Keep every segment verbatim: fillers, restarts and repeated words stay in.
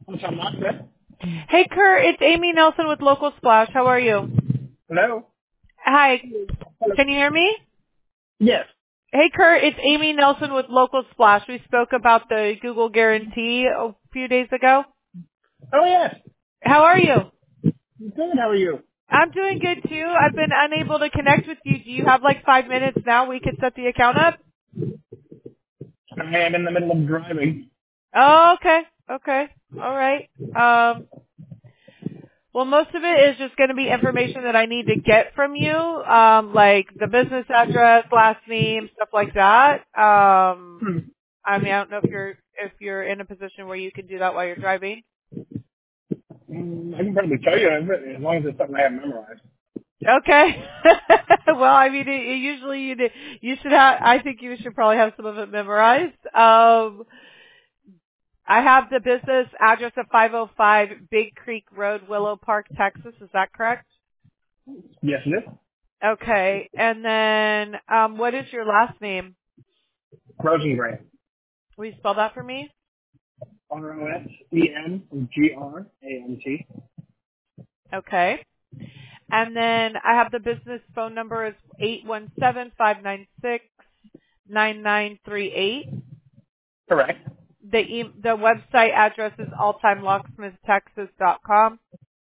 What's up, Martha? Hey, Kurt, it's Amy Nelson with Local Splash. How are you? Hello? Hi. Hello? Can you hear me? Yes. Hey, Kurt, it's Amy Nelson with Local Splash. We spoke about the Google Guarantee a few days ago. Oh, yes. How are you? Good. How are you? I'm doing good, too. I've been unable to connect with you. Do you have like five minutes now? We could set the account up? I am in the middle of driving. Oh, okay. Okay. All right. Um, well, most of it is just going to be information that I need to get from you, um, like the business address, last name, stuff like that. Um, Hmm. I mean, I don't know if you're if you're in a position where you can do that while you're driving. Mm, I can probably tell you everything as long as it's something I have memorized. Okay. Well, I mean, it, it usually you do- you should have. I think you should probably have some of it memorized. Um, I have the business address of five oh five Big Creek Road, Willow Park, Texas. Is that correct? Yes, it is. Okay. And then, um, what is your last name? Rosengrant. Will you spell that for me? R O S E N G R A N T. Okay. And then I have the business phone number is eight one seven, five nine six, nine nine three eight. Correct. The e- the website address is all time locksmith texas dot com.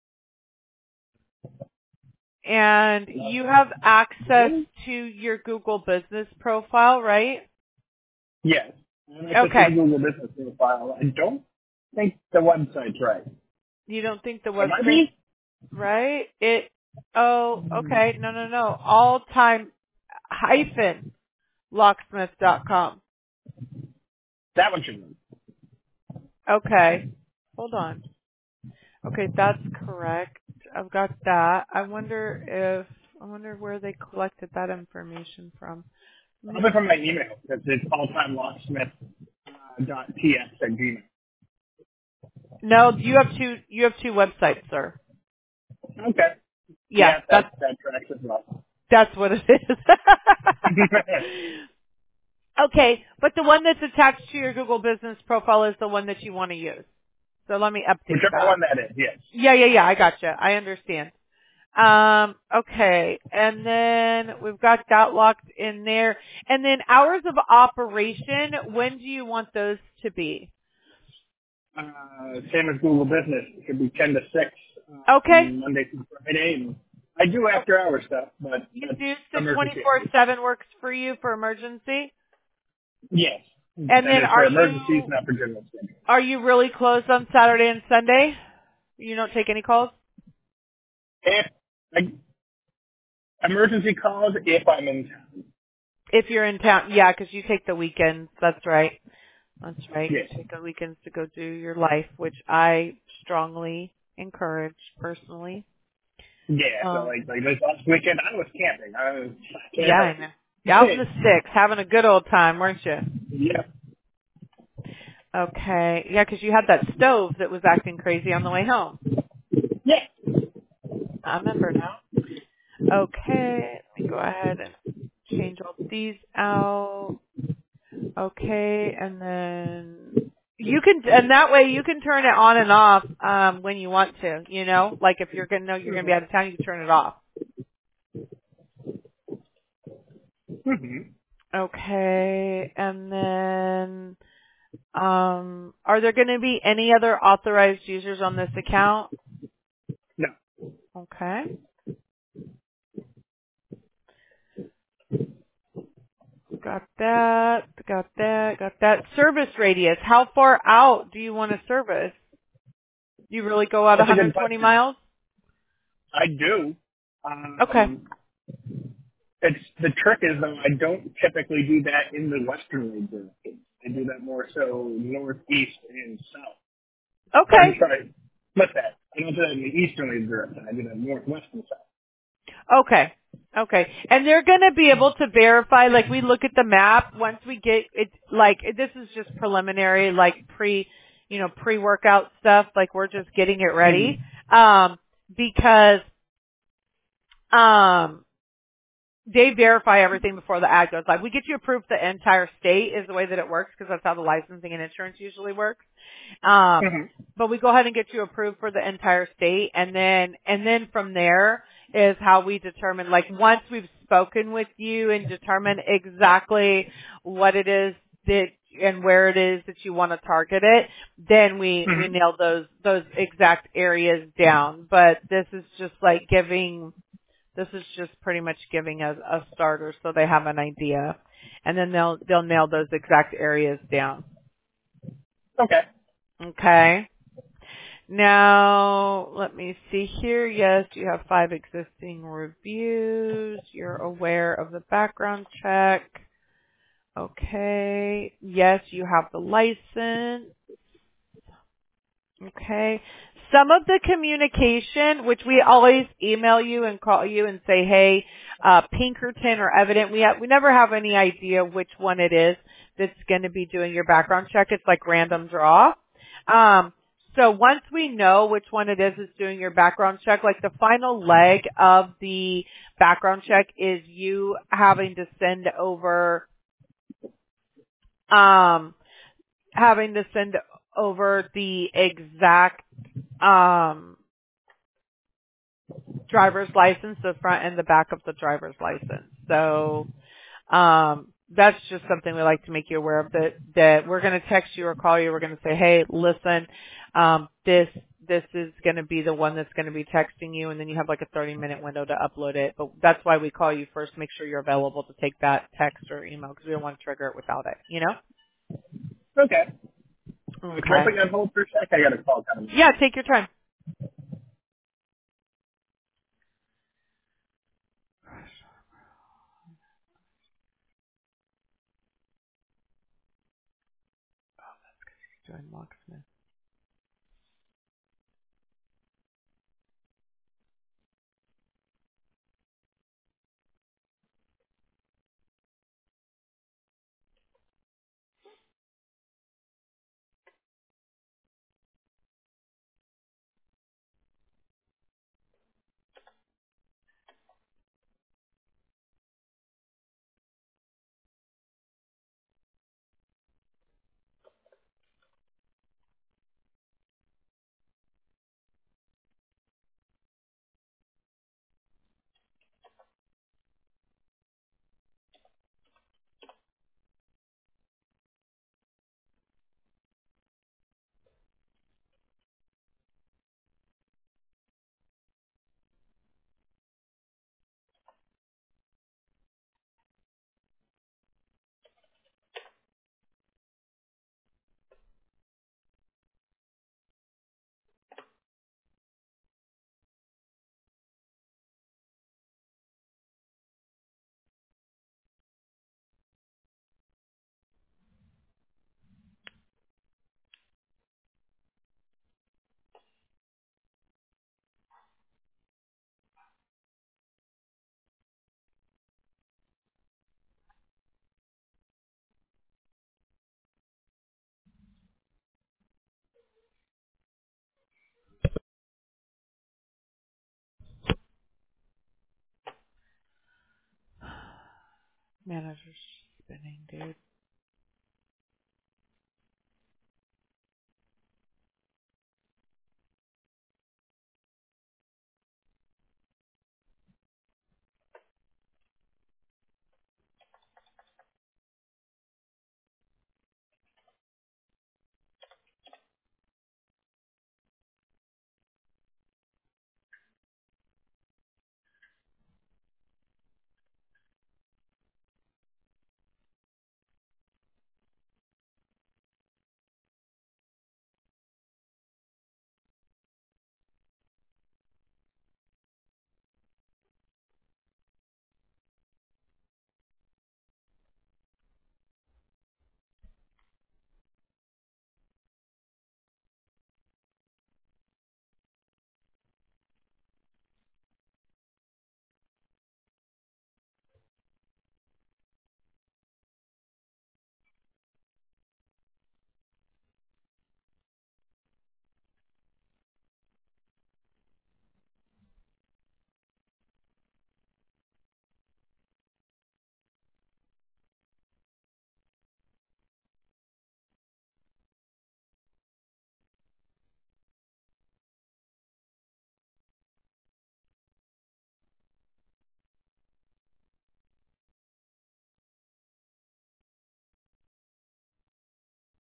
And you have access to your Google business profile, right? Yes. I have access to the Okay. Google Business Profile. I don't think the website's right. You don't think the It might website, be? right? It, oh, okay. No, no, no. All time hyphen locksmith dot com. That one should be. Okay. Hold on. Okay, that's correct. I've got that. I wonder if, I wonder where they collected that information from. Let me Probably from see. my email, because it's alltimelocksmith dot t x at gmail. No, you have two, you have two websites, sir. Okay. Yeah, Yeah, that, that's, that tracks as well. that's what it is. Okay, but the one that's attached to your Google business profile is the one that you want to use. So let me update Whichever that. one that is, yes. Yeah, yeah, yeah, I gotcha. I understand. Um, okay, and then we've got that locked in there. And then hours of operation, when do you want those to be? Uh, same as Google Business. It could be ten to six, Okay. um, Monday through Friday. And I do after hour stuff, but You that's do so emergency twenty-four hours. seven works for you for emergency? Yes. And That then is are for emergencies, you, not for general schedule. are you really closed on Saturday and Sunday? You don't take any calls? If, like, emergency calls if I'm in town. If you're in town, yeah, 'cause you take the weekends. That's right. That's right. You Yes. take the weekends to go do your life, which I strongly encourage personally. Yeah, so Um, like, like this last weekend, I was camping. I was, I can't yeah, I help know. You're out in the sticks, having a good old time, weren't you? you. Yeah. Okay. Yeah, 'cause you had that stove that was acting crazy on the way home. Yeah. I remember now. Okay. Let me go ahead and change all these out. Okay, and then you can, and that way you can turn it on and off um, when you want to. You know, like if you're gonna know you're gonna be out of town, you can turn it off. Mm-hmm. Okay, and then um, are there going to be any other authorized users on this account? No. Okay, got that, got that, got that. Service radius. How far out do you want to service? Do you really go out That's a good one hundred twenty question. miles? I do. Okay. Um, It's the trick is though I don't typically do that in the westerly direction. I do that more so northeast and south. Or Okay. sorry, flip that. I don't do that in the easterly direction. I do that northwest and south. Okay. Okay. And they're going to be able to verify, like we look at the map once we get it, like this is just preliminary, like pre, you know, pre-workout stuff, like we're just getting it ready. Mm-hmm. Um, because, um, they verify everything before the ad goes live. We get you approved for the entire state is the way that it works because that's how the licensing and insurance usually works. Um, Mhm. but we go ahead and get you approved for the entire state, and then and then from there is how we determine. Like once we've spoken with you and determine exactly what it is that and where it is that you want to target it, then we we Mhm. nail those those exact areas down. But this is just like giving. This is just pretty much giving a, a starter so they have an idea, and then they'll they'll nail those exact areas down. Okay. Okay. Now, let me see here. Yes, you have five existing reviews. You're aware of the background check. Okay. Yes, you have the license. Okay. Some of the communication, which we always email you and call you and say, hey, uh, Pinkerton or Evident, we have, we never have any idea which one it is that's going to be doing your background check. It's like random draw. Um, so once we know which one it is that's doing your background check, like the final leg of the background check is you having to send over, um, having to send over the exact um driver's license, the front and the back of the driver's license. So um that's just something we like to make you aware of, that that we're going to text you or call you. We're going to say, hey, listen, um this this is going to be the one that's going to be texting you, and then you have like a thirty minute window to upload it. But that's why we call you first. Make sure you're available to take that text or email because we don't want to trigger it without it, you know? Okay. Can I Okay. put you on hold for a sec? I got a call coming. Yeah, take your time. Join Locksmith. Manager's spinning, dude.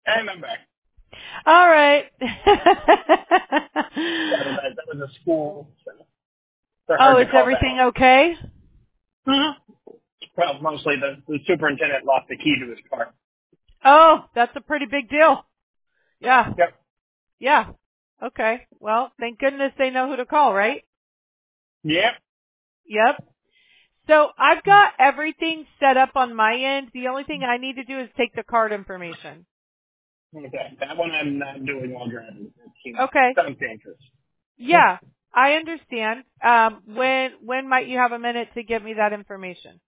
And I'm back. All right. That was, that was a school, so they're Oh, hard to is call everything down. okay? Mm-hmm. Well, mostly the, the superintendent lost the key to his car. Oh, that's a pretty big deal. Yeah. Yep. Yeah. Okay. Well, thank goodness they know who to call, right? Yep. Yep. So I've got everything set up on my end. The only thing I need to do is take the card information. Okay. That one I'm not doing while driving. It seems Okay. sounds dangerous. Yeah, I understand. Um, when when might you have a minute to give me that information?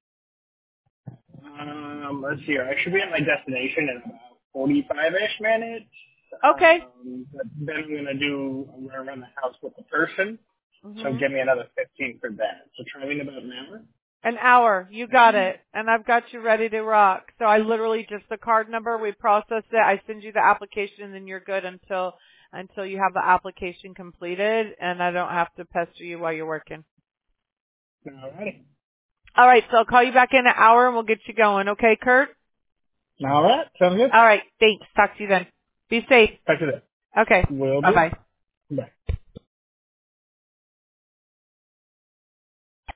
Um, let's see here. I should be at my destination in about forty-five-ish minutes. Okay. Um, but then I'm going to do, I'm going to run the house with the person. So Mhm. give me another fifteen for that. So try me in about an hour. An hour. You got it. And I've got you ready to rock. So I literally just the card number, we process it, I send you the application, and then you're good until until you have the application completed, and I don't have to pester you while you're working. Alrighty. All right, so I'll call you back in an hour and we'll get you going. Okay, Kurt? All right. Sounds good. All right, thanks. Talk to you then. Be safe. Talk to you then. Okay. Will do. Bye-bye. Bye.